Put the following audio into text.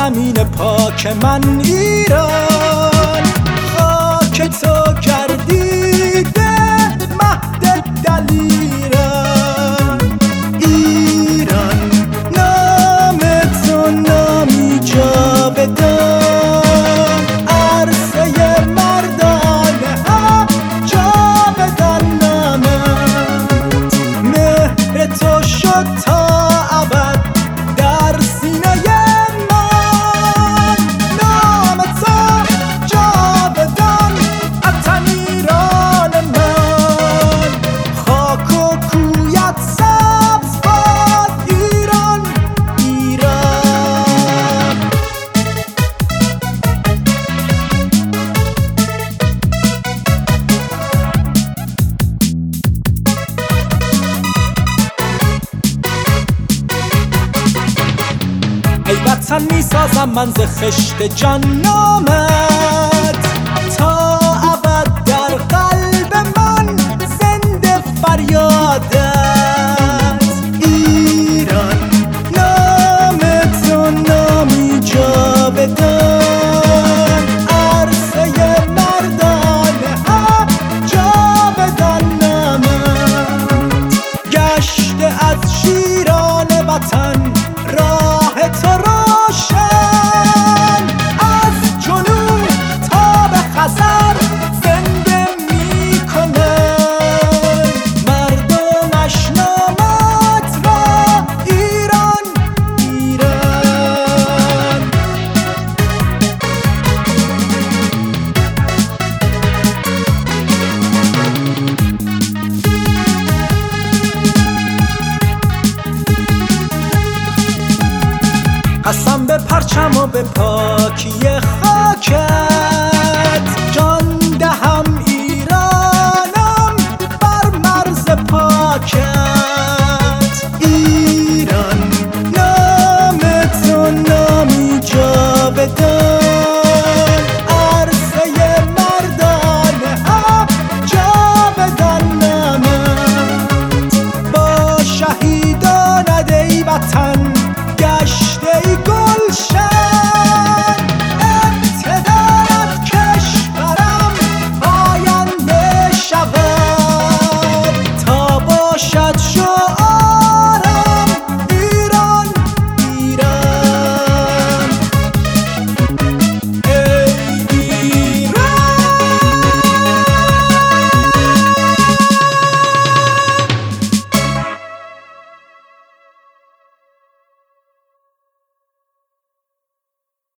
زمین پاک من ایران، خاک تو گردیده مهد دلیران. ایران نام تو نامی جاودان، عرصه مردانه ها جاودان نامت. مهر تو شد تا ابد در سینه من، نام تو جاودان وطن ایران من. خاک و کویت سبز باد ایران، ایران. ای وطن میسازم من ز خشت جان نامت، تا ابد در قلب من زنده فریادت. ایران نام تو نامی جاودان، عرصه مردانه ها جاودان نامت. گشته از شیران وطن راه تو روشن، از جنوب تا به خزر زنده میکنن. مردمش نامت را ایران، ایران. قسم به پرچم و به پاکی